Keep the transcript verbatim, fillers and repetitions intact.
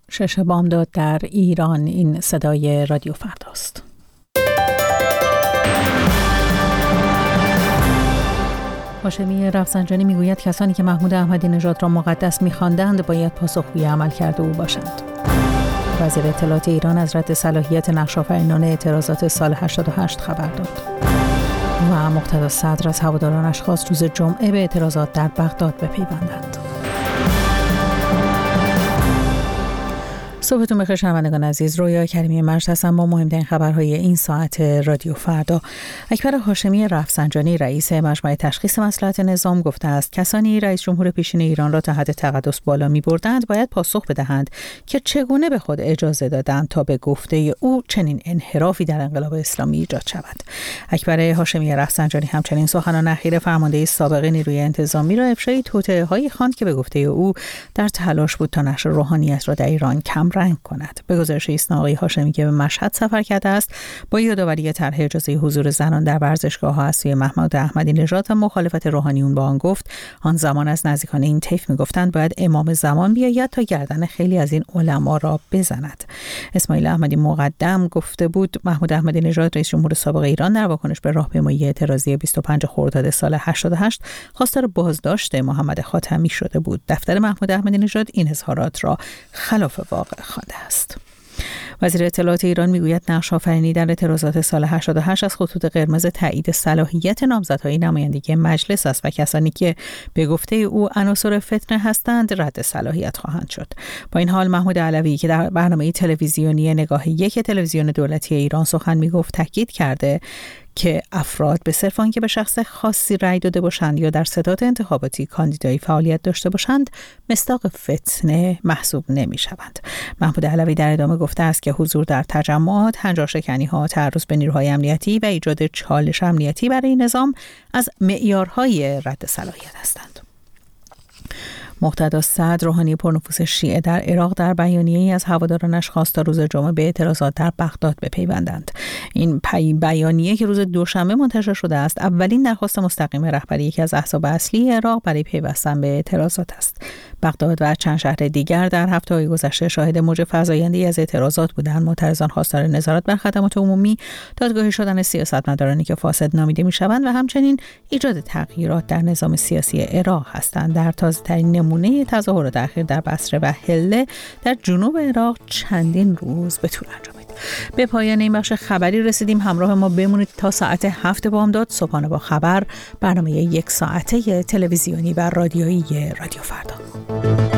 شش بامداد در ایران. این صدای رادیو فرداست. هاشمی رفسنجانی میگوید کسانی که محمود احمدی نژاد را مقدس می‌خواندند باید پاسخگوی عملکرد او باشند. وزیر اطلاعات ایران از رد صلاحیت نقش‌آفرینان اعتراضات سال هشتاد و هشت خبر داد. و مقتدی صدر از هوادارانش خواست روز جمعه به اعتراضات در بغداد بپیوندند. صبحتون بخیر شنوندگان عزیز. رویا کریمی مجد هستم با مهمترین خبرهای این ساعت رادیو فردا. اکبر هاشمی رفسنجانی رئیس مجمع تشخیص مصلحت نظام گفته است کسانی رئیس جمهور پیشین ایران را تا حد تقدس بالا می‌بردند باید پاسخ بدهند که چگونه به خود اجازه دادند تا به گفته او چنین انحرافی در انقلاب اسلامی ایجاد شود. اکبر هاشمی رفسنجانی همچنین سخنان اخیر فرمانده سابق نیروی انتظامی را افشای توطئه‌هایی خواند که به گفته او در تلاش بود تا نقش روحانیت را در ایران کم رنگ کند. به گزارش ایسنا آقای هاشمی که به مشهد سفر کرده است با یادآوری طرح اجازه حضور زنان در ورزشگاه‌ها از سوی محمود احمدی نژاد و مخالفت روحانیون با آن گفت آن زمان از نزدیکان این طیف میگفتند باید امام زمان بیاید تا گردن خیلی از این علما را بزند. اسماعیل احمدی مقدم گفته بود محمود احمدی نژاد رئیس جمهور سابق ایران در واکنش به راهپیمایی اعتراضی بیست و پنجم خرداد سال هشتاد و هشت خواستار بازداشت محمد خاتمی شده بود. دفتر محمود احمدی نژاد این اظهارات را خلاف واقع خوانده است. وزیر اطلاعات ایران میگوید نقش‌آفرینی در اعتراضات سال هشتاد و هشت از خطوط قرمز تایید صلاحیت نامزدهای نمایندگی مجلس است و کسانی که به گفته او عناصر فتنه هستند رد صلاحیت خواهند شد. با این حال محمود علوی که در برنامه تلویزیونی نگاه یک تلویزیون دولتی ایران سخن میگفت تاکید کرده که افراد به صرف آنکه به شخص خاصی رأی داده باشند یا در ستاد انتخاباتی کاندیدایی فعالیت داشته باشند مصداق فتنه محسوب نمی‌شوند. محمود علوی در ادامه گفته است که حضور در تجمعات، هنجارشکنی‌ها، تعرض به نیروهای امنیتی و ایجاد چالش امنیتی برای نظام از معیارهای رد صلاحیت هستند. مقتدی صدر روحانی پرنفوذ شیعه در عراق در بیانیه‌ای از هوادارانش خواست تا روز جمعه به اعتراضات در بغداد بپیوندند. این بیانیه که روز دوشنبه منتشر شده است اولین درخواست مستقیم رهبری یکی از احزاب اصلی عراق برای پیوستن به اعتراضات است. بغداد و چند شهر دیگر در هفته‌های گذشته شاهد موج فزاینده‌ای از اعتراضات بودند. معترضان خواستار نظارت بر خدمات عمومی، دادگاهی شدن سیاستمدارانی که فاسد نامیده می‌شوند و همچنین ایجاد تغییرات در نظام سیاسی عراق هستند. در تازه‌ترین نمونه تظاهرات اخیر در بصره و حله در جنوب عراق چندین روز به طول انجامید. به پایان این بخش خبری رسیدیم. همراه ما بمونید تا ساعت هفت بامداد. صبحانه با خبر، برنامه یک ساعته تلویزیونی و رادیویی رادیو فردا.